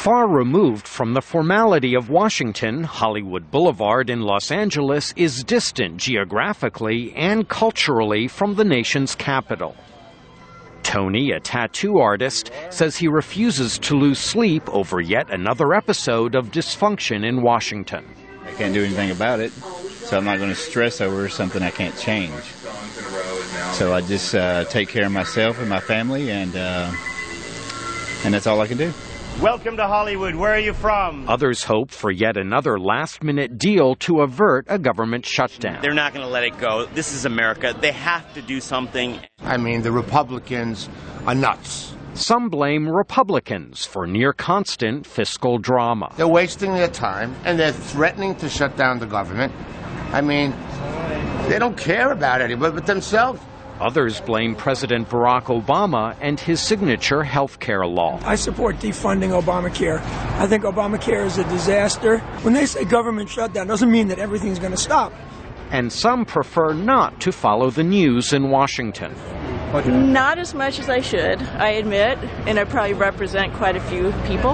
Far removed from the formality of Washington, Hollywood Boulevard in Los Angeles is distant geographically and culturally from the nation's capital. Tony, a tattoo artist, says he refuses to lose sleep over yet another episode of dysfunction in Washington. I can't do anything about it, so I'm not going to stress over something I can't change. So I just take care of myself and my family, and that's all I can do. Welcome to Hollywood. Where are you from? Others hope for yet another last-minute deal to avert a government shutdown. They're not going to let it go. This is America. They have to do something. I mean, the Republicans are nuts. Some blame Republicans for near-constant fiscal drama. They're wasting their time, and they're threatening to shut down the government. I mean, they don't care about anybody but themselves. Others blame President Barack Obama and his signature health care law. I support defunding Obamacare. I think Obamacare is a disaster. When they say government shutdown, doesn't mean that everything's going to stop. And some prefer not to follow the news in Washington. Not as much as I should, I admit, and I probably represent quite a few people.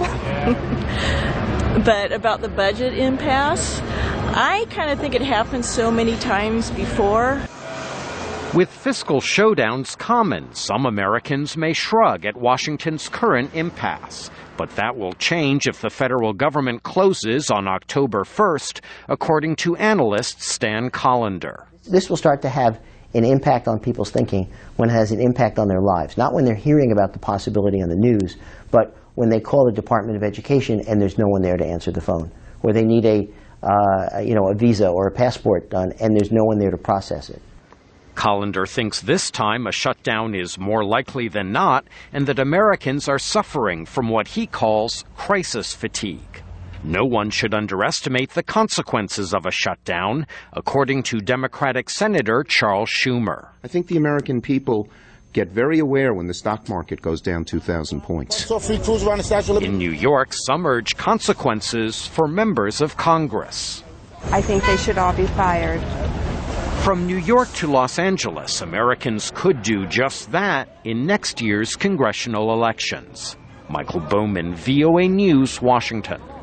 But about the budget impasse, I kind of think it happened so many times before. With fiscal showdowns common, some Americans may shrug at Washington's current impasse. But that will change if the federal government closes on October 1st, according to analyst Stan Collender. This will start to have an impact on people's thinking when it has an impact on their lives. Not when they're hearing about the possibility on the news, but when they call the Department of Education and there's no one there to answer the phone. Or they need a visa or a passport done and there's no one there to process it. Collender thinks this time a shutdown is more likely than not, and that Americans are suffering from what he calls crisis fatigue. No one should underestimate the consequences of a shutdown, according to Democratic Senator Charles Schumer. I think the American people get very aware when the stock market goes down 2,000 points. In New York, some urge consequences for members of Congress. I think they should all be fired. From New York to Los Angeles, Americans could do just that in next year's congressional elections. Michael Bowman, VOA News, Washington.